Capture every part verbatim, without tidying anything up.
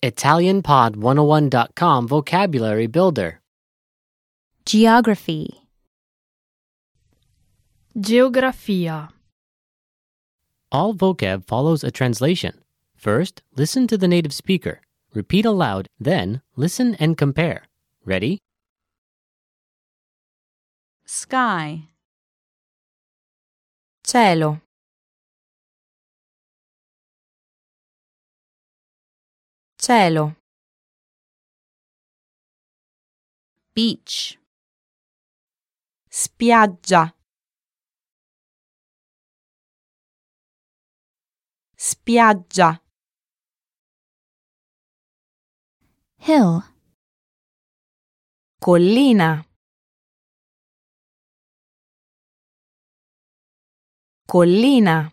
Italian Pod one oh one dot com Vocabulary Builder. Geography. Geografia. All vocab follows a translation. First, listen to the native speaker. Repeat aloud, then listen and compare. Ready? Sky. Cielo. Cielo. Beach. Spiaggia. Spiaggia. Hill. Collina. Collina.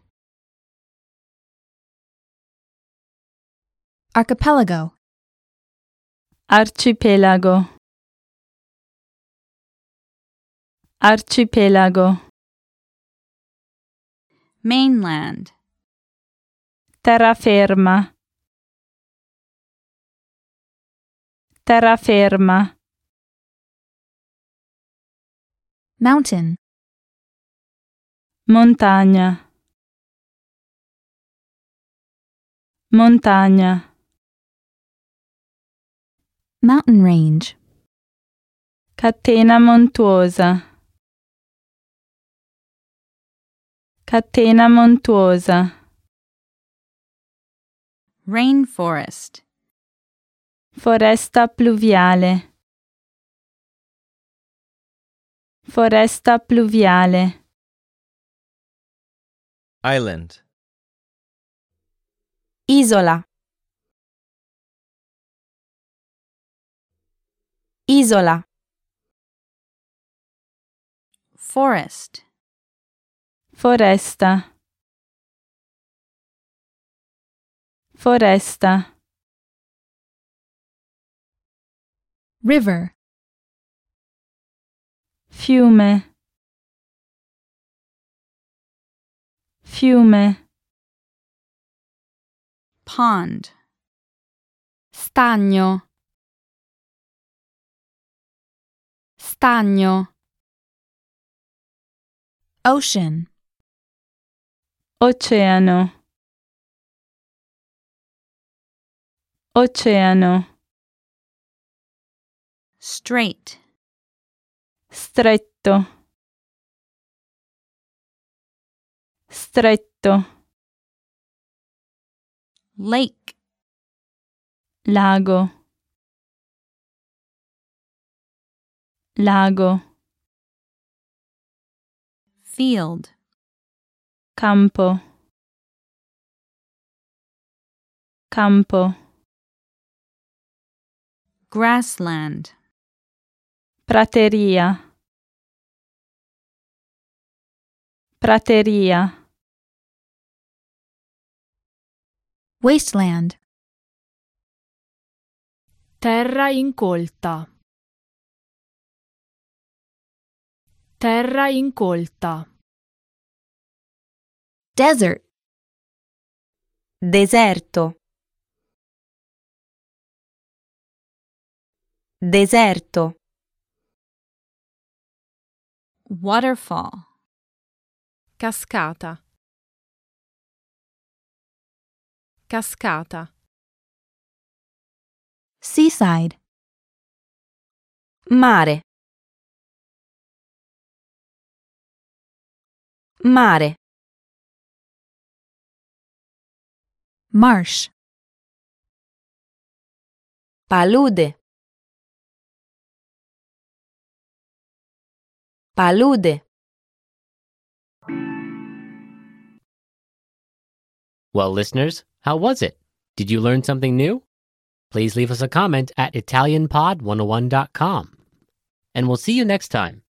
Archipelago. Arcipelago. Arcipelago. Mainland. Terraferma. Terraferma. Mountain. Montagna. Montagna. Mountain range. Catena montuosa. Catena montuosa. Rainforest. Foresta pluviale. Foresta pluviale. Island. Isola. Isola. Forest. Foresta. Foresta. River. Fiume. Fiume. Pond. Stagno. Stagno. Ocean. Oceano. Oceano. Strait. Stretto. Stretto. Lake. Lago. Lago. Field. Campo. Campo. Grassland. Prateria. Prateria. Wasteland. Terra incolta. Terra incolta. Desert. Deserto. Deserto. Waterfall. Cascata. Cascata. Seaside. Mare. Mare. Marsh. Palude. Palude. Well, listeners, how was it? Did you learn something new? Please leave us a comment at Italian Pod one oh one dot com. And we'll see you next time.